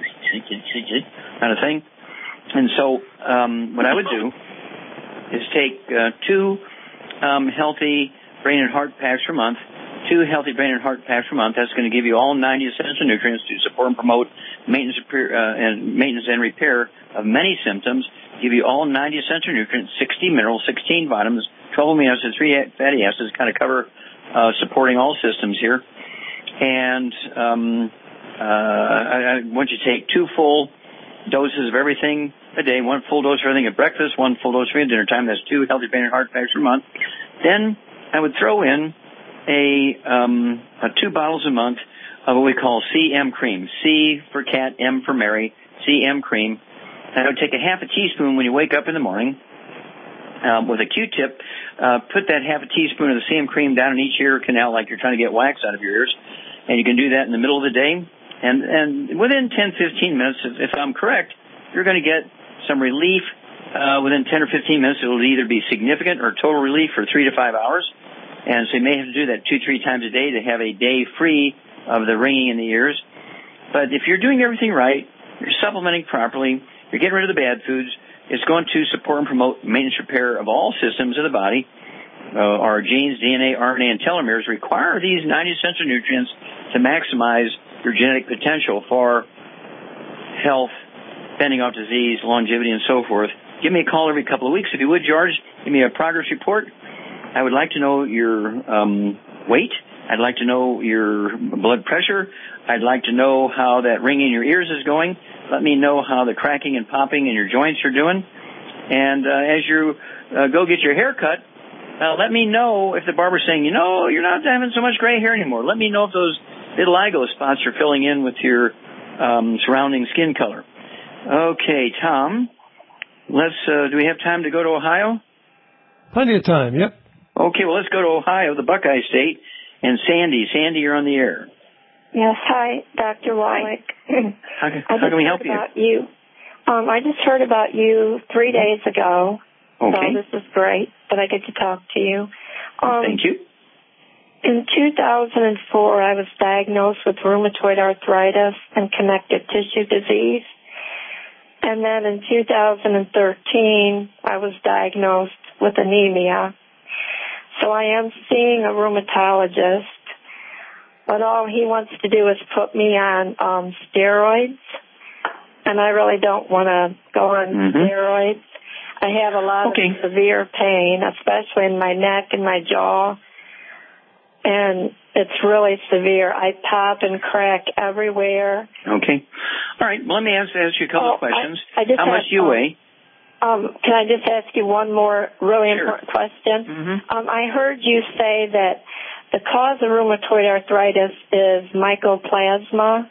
B: kind of thing. And so um, what I would do is take uh, two um, healthy brain and heart packs per month, two healthy brain and heart packs per month. That's going to give you all ninety essential nutrients to support and promote maintenance, uh, and maintenance and repair of many symptoms. Give you all ninety essential nutrients, sixty minerals, sixteen vitamins, twelve amino acids, three fatty acids, kind of cover uh, supporting all systems here. And um, uh, I, I want you to take two full doses of everything a day, one full dose for everything at breakfast, one full dose for at dinner time. That's two healthy brain and heart packs per month. Then I would throw in a, um, a two bottles a month of what we call C M cream. C for cat, M for Mary, C M cream. And I would take a half a teaspoon when you wake up in the morning um, with a Q-tip. Uh, put that half a teaspoon of the C M cream down in each ear canal like you're trying to get wax out of your ears. And you can do that in the middle of the day. And, and within ten, fifteen minutes, if, if I'm correct, you're going to get some relief. Uh, within ten or fifteen minutes, it will either be significant or total relief for three to five hours. And so you may have to do that two, three times a day to have a day free of the ringing in the ears. But if you're doing everything right, you're supplementing properly, you're getting rid of the bad foods, it's going to support and promote maintenance repair of all systems of the body. Uh, our genes, D N A, R N A, and telomeres require these ninety essential nutrients to maximize your genetic potential for health, fending off disease, longevity, and so forth. Give me a call every couple of weeks. If you would, George, give me a progress report. I would like to know your um, weight. I'd like to know your blood pressure. I'd like to know how that ringing in your ears is going. Let me know how the cracking and popping in your joints are doing. And uh, as you uh, go get your hair cut, uh, let me know if the barber's saying, you know, you're not having so much gray hair anymore. Let me know if those vitiligo spots are filling in with your um, surrounding skin color. Okay, Tom. Let's, uh, do we have time to go to Ohio?
G: Plenty of time, yep.
B: Okay, well, let's go to Ohio, the Buckeye State, and Sandy. Sandy, you're on the air.
S: Yes, hi, Doctor Wallach.
B: How, how can we help you?
S: About you. Um, I just heard about you three days ago.
B: Okay.
S: So this is great that I get to talk to you. Um,
B: Thank you.
S: In two thousand four, I was diagnosed with rheumatoid arthritis and connective tissue disease. And then in two thousand thirteen, I was diagnosed with anemia. So I am seeing a rheumatologist, but all he wants to do is put me on um, steroids, and I really don't want to go on mm-hmm. steroids. I have a lot okay. of severe pain, especially in my neck and my jaw, and it's really severe. I pop and crack everywhere.
B: Okay. All right. Well, let me ask, ask you a couple
S: oh,
B: of questions.
S: I, I just
B: How
S: have,
B: much do you
S: um,
B: weigh?
S: Um, can I just ask you one more really
B: sure.
S: important question?
B: Mm-hmm.
S: Um, I heard you say that the cause of rheumatoid arthritis is mycoplasma,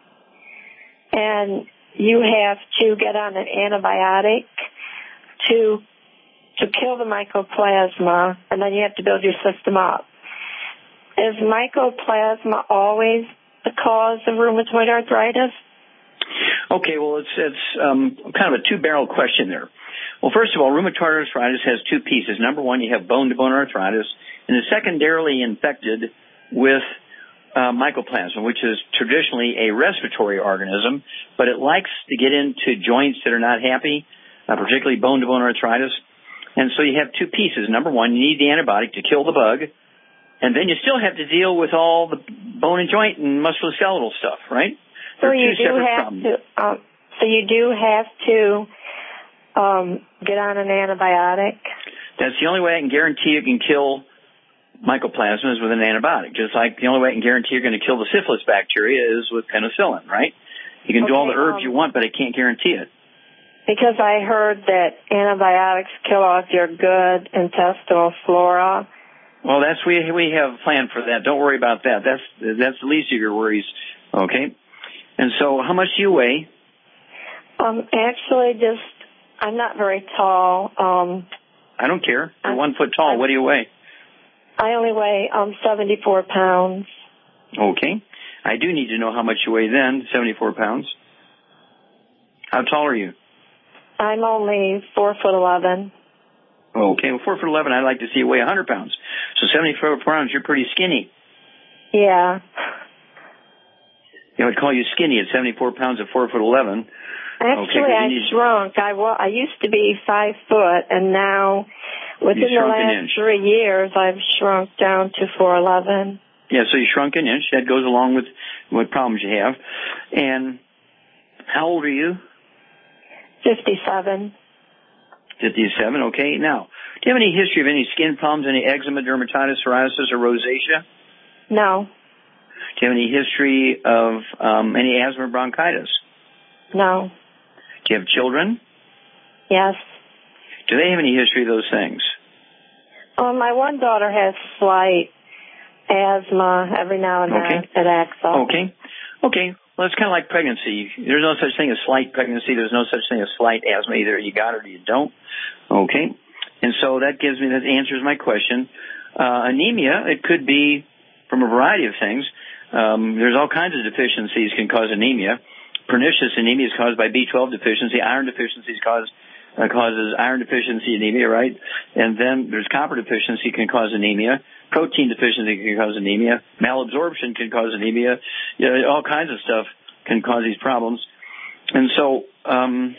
S: and you have to get on an antibiotic to to kill the mycoplasma, and then you have to build your system up. Is mycoplasma always the cause of rheumatoid arthritis?
B: Okay, well, it's it's um, kind of a two-barrel question there. Well, first of all, rheumatoid arthritis has two pieces. Number one, you have bone-to-bone arthritis, and it's secondarily infected with uh, mycoplasma, which is traditionally a respiratory organism, but it likes to get into joints that are not happy, uh, particularly bone-to-bone arthritis. And so you have two pieces. Number one, you need the antibiotic to kill the bug, and then you still have to deal with all the bone and joint and musculoskeletal stuff, right?
S: So
B: They're
S: you
B: two
S: do
B: separate
S: have
B: problems.
S: to. Um, so you do have to um, get on an antibiotic.
B: That's the only way I can guarantee you can kill mycoplasma is with an antibiotic. Just like the only way I can guarantee you're going to kill the syphilis bacteria is with penicillin, right? You can
S: Okay,
B: do all the herbs
S: um,
B: you want, but I can't guarantee it.
S: Because I heard that antibiotics kill off your good intestinal flora.
B: Well, that's we we have a plan for that. Don't worry about that. That's that's the least of your worries. Okay. And so, how much do you weigh?
S: Um, actually, just I'm not very tall. Um,
B: I don't care. You're
S: I'm,
B: one foot tall.
S: I'm,
B: What do you weigh?
S: I only weigh um seventy-four pounds.
B: Okay. I do need to know how much you weigh then. Seventy-four pounds. How tall are you?
S: I'm only four foot eleven.
B: Okay. Well, four foot eleven. I'd like to see you weigh a hundred pounds. So seventy-four pounds. You're pretty skinny.
S: Yeah.
B: I would call you skinny at seventy-four pounds at four foot eleven.
S: Actually,
B: okay,
S: I
B: need...
S: shrunk. I, wa- I used to be five foot, and now within the last three years, I've shrunk down to four eleven.
B: Yeah, so you shrunk an inch. That goes along with what problems you have. And how old are you?
S: Fifty-seven.
B: Fifty-seven. Okay. Now, do you have any history of any skin problems, any eczema, dermatitis, psoriasis, or rosacea?
S: No.
B: Do you have any history of um, any asthma or bronchitis?
S: No.
B: Do you have children?
S: Yes.
B: Do they have any history of those things?
S: Um, my one daughter has slight asthma every now and
B: okay.
S: then. It acts up.
B: Okay. Okay. Well, it's kind of like pregnancy. There's no such thing as slight pregnancy. There's no such thing as slight asthma. Either you got it or you don't. Okay. And so that gives me, that answers my question. Uh, anemia, it could be from a variety of things. Um, there's all kinds of deficiencies can cause anemia. Pernicious anemia is caused by B twelve deficiency. Iron deficiency cause, uh, causes iron deficiency anemia, right? And then there's copper deficiency can cause anemia. Protein deficiency can cause anemia. Malabsorption can cause anemia. You know, all kinds of stuff can cause these problems. And so um,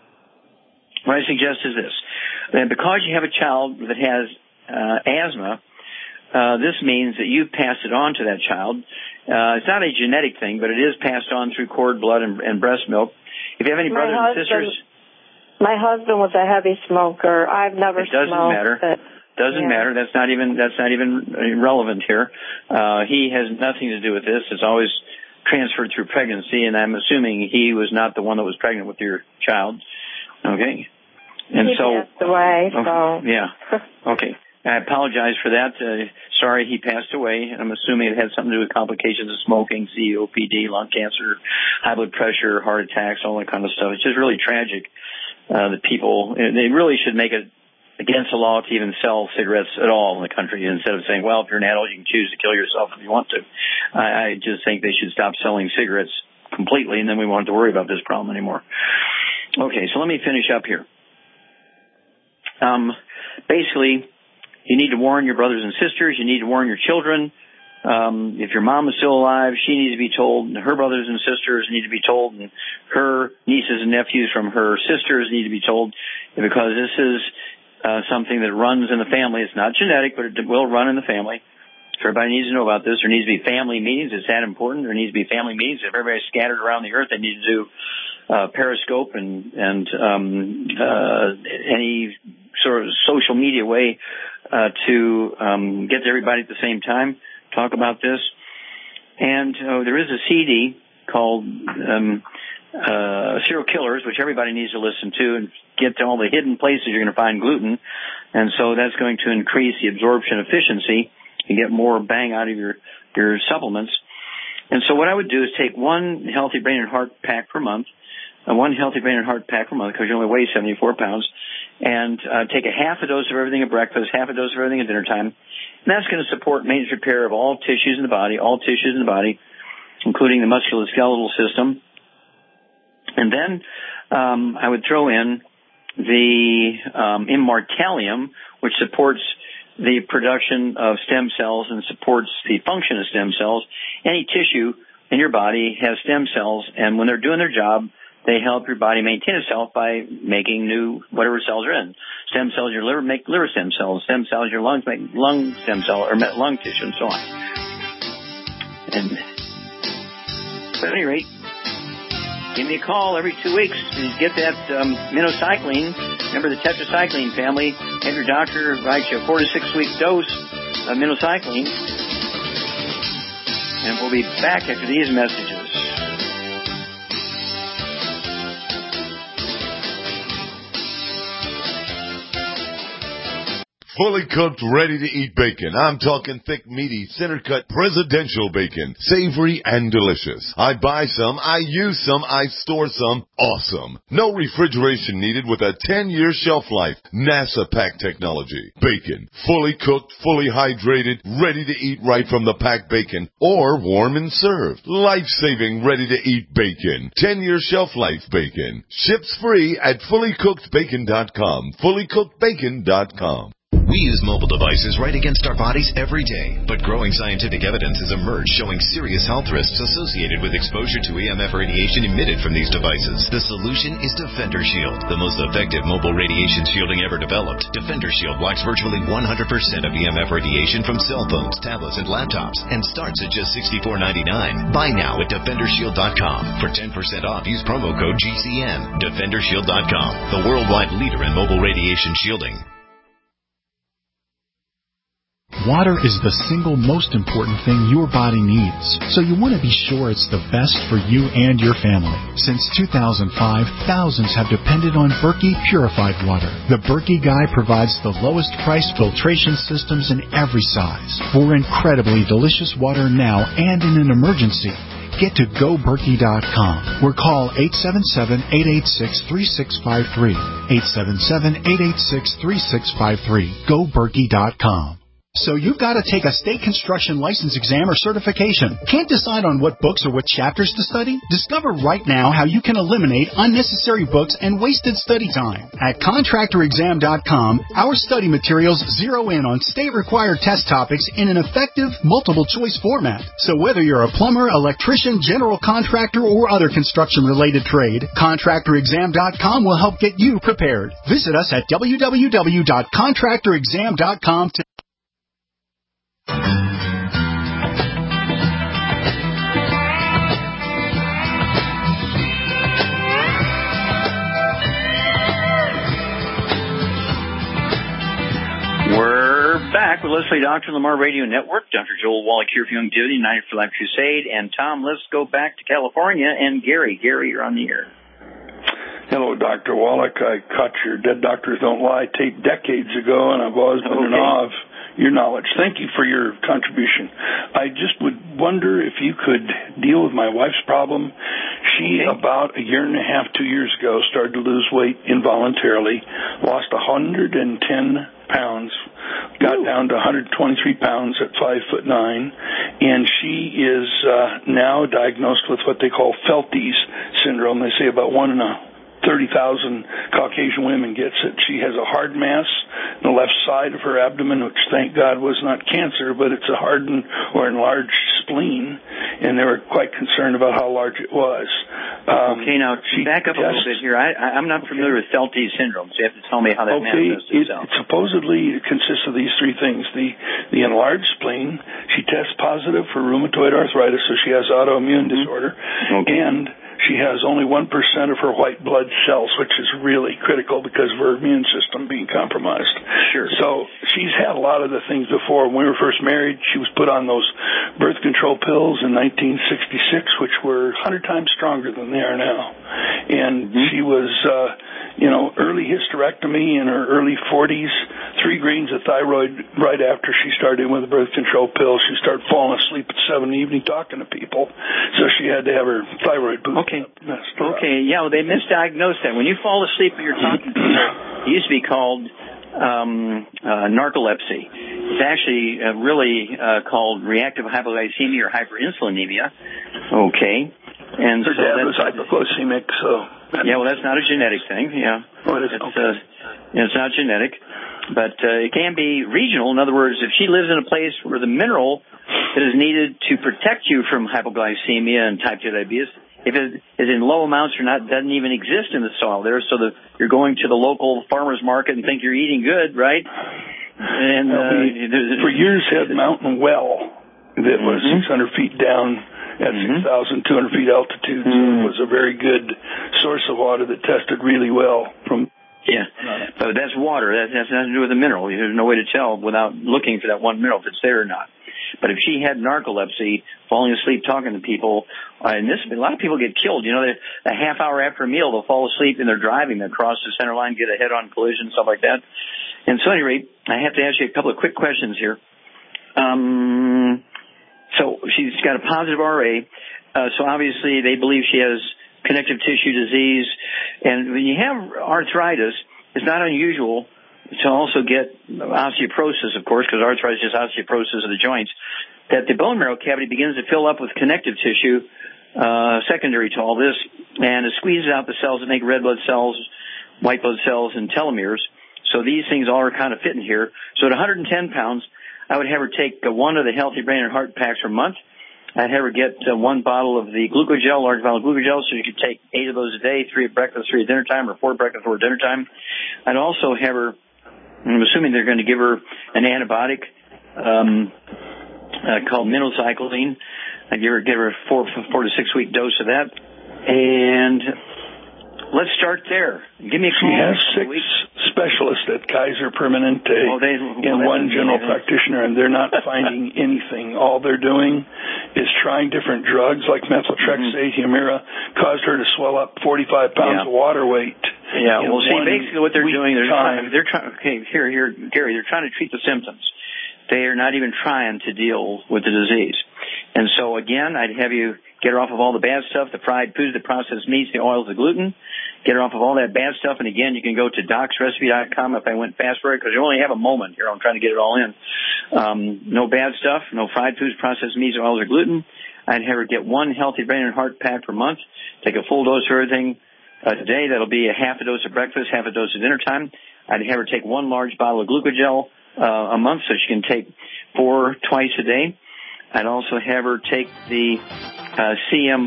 B: what I suggest is this. That because you have a child that has uh, asthma, uh, this means that you've passed it on to that child. Uh, it's not a genetic thing, but it is passed on through cord blood and, and breast milk. If you have any
S: my
B: brothers
S: husband,
B: and sisters...
S: My husband was a heavy smoker. I've never
B: it doesn't
S: smoked.
B: Matter.
S: But,
B: doesn't
S: yeah.
B: matter. That's not even that's not even relevant here. Uh, he has nothing to do with this. It's always transferred through pregnancy, and I'm assuming he was not the one that was pregnant with your child. Okay. And
S: he
B: so,
S: passed away,
B: okay,
S: so...
B: Yeah. Okay. I apologize for that. Uh, sorry he passed away. I'm assuming it had something to do with complications of smoking, C O P D, lung cancer, high blood pressure, heart attacks, all that kind of stuff. It's just really tragic uh, that people, they really should make it against the law to even sell cigarettes at all in the country instead of saying, well, if you're an adult, you can choose to kill yourself if you want to. I, I just think they should stop selling cigarettes completely, and then we won't have to worry about this problem anymore. Okay, so let me finish up here. Um, basically, you need to warn your brothers and sisters. You need to warn your children. Um, if your mom is still alive, she needs to be told. And her brothers and sisters need to be told. And her nieces and nephews from her sisters need to be told. Because this is uh, something that runs in the family. It's not genetic, but it will run in the family. So everybody needs to know about this. There needs to be family meetings. It's that important. There needs to be family meetings. If everybody's scattered around the earth, they need to do uh, Periscope and, and um, uh, any sort of social media way uh, to um, get to everybody at the same time, talk about this. And uh, there is a C D called um, uh, Serial Killers, which everybody needs to listen to and get to all the hidden places you're going to find gluten. And so that's going to increase the absorption efficiency and get more bang out of your, your supplements. And so what I would do is take one Healthy Brain and Heart pack per month, uh, one Healthy Brain and Heart pack per month because you only weigh seventy-four pounds, and uh, take a half a dose of everything at breakfast, half a dose of everything at dinner time. And that's going to support maintenance repair of all tissues in the body, all tissues in the body, including the musculoskeletal system. And then um, I would throw in the um, Immortalium, which supports the production of stem cells and supports the function of stem cells. Any tissue in your body has stem cells, and when they're doing their job, they help your body maintain itself by making new whatever cells are in. Stem cells in your liver make liver stem cells. Stem cells in your lungs make lung stem cell or lung tissue, and so on. And but at any rate, give me a call every two weeks and get that um, minocycline. Remember the tetracycline family. Have your doctor write you a four to six week dose of minocycline. And we'll be back after these messages.
T: Fully cooked, ready-to-eat bacon. I'm talking thick, meaty, center-cut, presidential bacon. Savory and delicious. I buy some, I use some, I store some. Awesome. No refrigeration needed with a ten-year shelf life. NASA pack technology. Bacon. Fully cooked, fully hydrated, ready to eat right from the packed bacon. Or warm and served. Life-saving, ready-to-eat bacon. ten-year shelf life bacon. Ships free at fully cooked bacon dot com. fully cooked bacon dot com.
U: We use mobile devices right against our bodies every day, but growing scientific evidence has emerged showing serious health risks associated with exposure to E M F radiation emitted from these devices. The solution is Defender Shield, the most effective mobile radiation shielding ever developed. Defender Shield blocks virtually one hundred percent of E M F radiation from cell phones, tablets, and laptops, and starts at just sixty-four ninety-nine. Buy now at defender shield dot com. For ten percent off, use promo code G C N. defender shield dot com, the worldwide leader in mobile radiation shielding.
D: Water is the single most important thing your body needs, so you want to be sure it's the best for you and your family. Since two thousand five, thousands have depended on Berkey purified water. The Berkey Guy provides the lowest price filtration systems in every size for incredibly delicious water now and in an emergency. Get to go berkey dot com or call eight seven seven, eight eight six, three six five three. eight seven seven, eight eight six, three six five three. go berkey dot com. So you've got to take a state construction license exam or certification. Can't decide on what books or what chapters to study? Discover right now how you can eliminate unnecessary books and wasted study time. At contractor exam dot com, our study materials zero in on state-required test topics in an effective, multiple-choice format. So whether you're a plumber, electrician, general contractor, or other construction-related trade, contractor exam dot com will help get you prepared. Visit us at w w w dot contractor exam dot com today.
B: We're back with Leslie Doctor, Lamar Radio Network. Doctor Joel Wallach here for Youngevity, United for Life Crusade. And Tom, let's go back to California. And Gary. Gary, you're on the air.
V: Hello, Doctor Wallach. I caught your Dead Doctors Don't Lie tape decades ago, and I've always been okay. in awe of your knowledge. Thank you for your contribution. I just would wonder if you could deal with my wife's problem. She, about a year and a half, two years ago, started to lose weight involuntarily, lost one hundred ten pounds, got Ooh. down to one hundred twenty-three pounds at five foot nine, and she is uh, now diagnosed with what they call Felties syndrome. They say about one in a thirty thousand Caucasian women gets it. She has a hard mass on the left side of her abdomen, which thank God was not cancer, but it's a hardened or enlarged spleen, and they were quite concerned about how large it was. Um,
B: okay, now she back up a little bit here. I, I, I'm not familiar okay. with Felties syndrome, so you have to tell me how that
V: okay,
B: manifests
V: it,
B: itself.
V: It supposedly consists of these three things. The, the enlarged spleen, she tests positive for rheumatoid arthritis, so she has autoimmune mm-hmm. disorder, okay. and she has only one percent of her white blood cells, which is really critical because of her immune system being compromised.
B: Sure.
V: So she's had a lot of the things before. When we were first married, she was put on those birth control pills in nineteen sixty-six, which were one hundred times stronger than they are now. And mm-hmm. she was, uh, you know, early hysterectomy in her early forties, three grains of thyroid right after she started with the birth control pills. She started falling asleep at seven in the evening talking to people. So she had to have her thyroid boosted.
B: Okay. Okay, yeah, well, they misdiagnosed that. When you fall asleep and you're talking to people, it used to be called um, uh, narcolepsy. It's actually uh, really uh, called reactive hypoglycemia or hyperinsulinemia. Okay. And
V: Her
B: so
V: dad
B: that's,
V: was hypoglycemic, so...
B: Yeah, well, that's not a genetic thing, yeah.
V: What is it?
B: It's,
V: okay.
B: uh, it's not genetic. But uh, it can be regional. In other words, if she lives in a place where the mineral that is needed to protect you from hypoglycemia and type two diabetes, if it is in low amounts or not, doesn't even exist in the soil there, so that you're going to the local farmer's market and think you're eating good, right? And uh,
V: we, for years had Mountain Well that was mm-hmm. six hundred feet down at mm-hmm. six thousand two hundred feet altitude, mm-hmm. so it was a very good source of water that tested really well from.
B: Yeah, but that's water. That has nothing to do with the mineral. There's no way to tell without looking for that one mineral if it's there or not. But if she had narcolepsy, falling asleep talking to people, uh, and this, a lot of people get killed. You know, they, a half hour after a meal, they'll fall asleep and they're driving. They'll cross the center line, get a head-on collision, stuff like that. And so, at any rate, I have to ask you a couple of quick questions here. Um, so she's got a positive R A. Uh, so obviously, they believe she has connective tissue disease. And when you have arthritis, it's not unusual to also get osteoporosis, of course, because arthritis is osteoporosis of the joints, that the bone marrow cavity begins to fill up with connective tissue uh, secondary to all this, and it squeezes out the cells that make red blood cells, white blood cells, and telomeres. So these things all are kind of fitting here. So at one hundred ten pounds, I would have her take uh, one of the Healthy Brain and Heart packs per month. I'd have her get uh, one bottle of the glucogel, large bottle of glucogel, so you could take eight of those a day, three at breakfast, three at dinner time, or four at breakfast, four at dinner time. I'd also have her, I'm assuming they're going to give her an antibiotic um, uh, called minocycline. I'd give her, give her a four, four to six week dose of that. And let's start there. Give me a call.
V: She has six specialists at Kaiser Permanente
B: oh, they,
V: and
B: well,
V: one general practitioner, and they're not finding anything. All they're doing is trying different drugs like methotrexate. Mm-hmm. Humira caused her to swell up forty-five pounds
B: yeah.
V: of water weight.
B: Yeah, well, see, basically what they're doing, they're
V: time.
B: trying, they're trying, okay, here, here, Gary, they're trying to treat the symptoms. They are not even trying to deal with the disease. And so, again, I'd have you get her off of all the bad stuff, the fried foods, the processed meats, the oils, the gluten. Get her off of all that bad stuff. And, again, you can go to docs recipe dot com if I went fast for it, because you only have a moment here. I'm trying to get it all in. Um, no bad stuff, no fried foods, processed meats, oils, or gluten. I'd have her get one Healthy Brain and Heart pack per month, take a full dose of everything uh, today. That'll be a half a dose of breakfast, half a dose at dinner time. I'd have her take one large bottle of glucogel uh, a month, so she can take four twice a day. I'd also have her take the uh, C M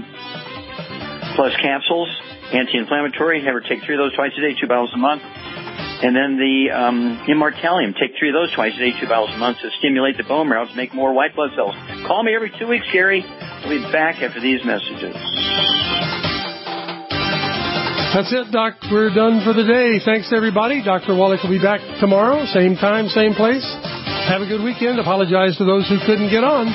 B: Plus capsules, anti-inflammatory. Have her take three of those twice a day, two bottles a month. And then the um, Immortalium, take three of those twice a day, two bottles a month to stimulate the bone marrow to make more white blood cells. Call me every two weeks, Gary. I'll be back after these messages.
G: That's it, Doc. We're done for the day. Thanks, everybody. Doctor Wallach will be back tomorrow, same time, same place. Have a good weekend. Apologize to those who couldn't get on.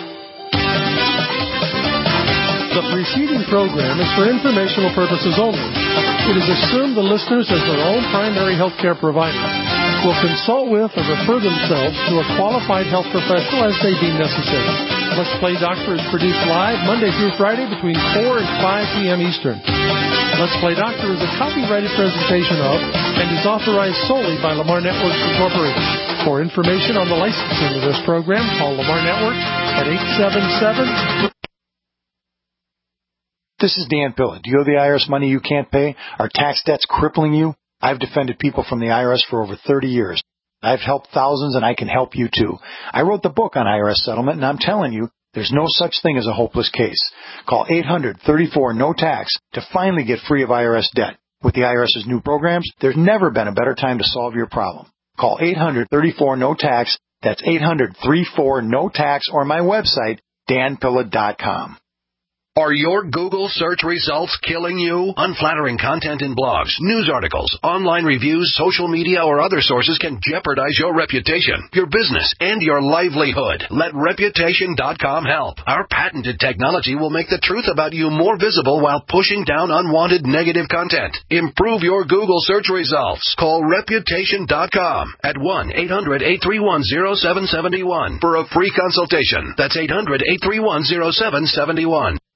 G: The preceding program is for informational purposes only. It is assumed the listeners, as their own primary health care provider, will consult with or refer themselves to a qualified health professional as they deem necessary. Let's Play Doctor is produced live Monday through Friday between four and five p.m. Eastern. Let's Play Doctor is a copyrighted presentation of and is authorized solely by Lamar Networks Incorporated. For information on the licensing of this program, call Lamar Networks at eight seven seven...
C: This is Dan Pilla. Do you owe the I R S money you can't pay? Are tax debts crippling you? I've defended people from the I R S for over thirty years. I've helped thousands, and I can help you too. I wrote the book on I R S settlement, and I'm telling you, there's no such thing as a hopeless case. Call eight hundred thirty-four no tax to finally get free of I R S debt. With the IRS's new programs, there's never been a better time to solve your problem. Call eight hundred thirty-four no tax. That's eight hundred thirty-four no tax, or my website, dan pilla dot com.
P: Are your Google search results killing you? Unflattering content in blogs, news articles, online reviews, social media, or other sources can jeopardize your reputation, your business, and your livelihood. Let reputation dot com help. Our patented technology will make the truth about you more visible while pushing down unwanted negative content. Improve your Google search results. Call reputation dot com at one eight hundred eight three one zero seven seven one for a free consultation. That's eight hundred eight three one zero seven seven one.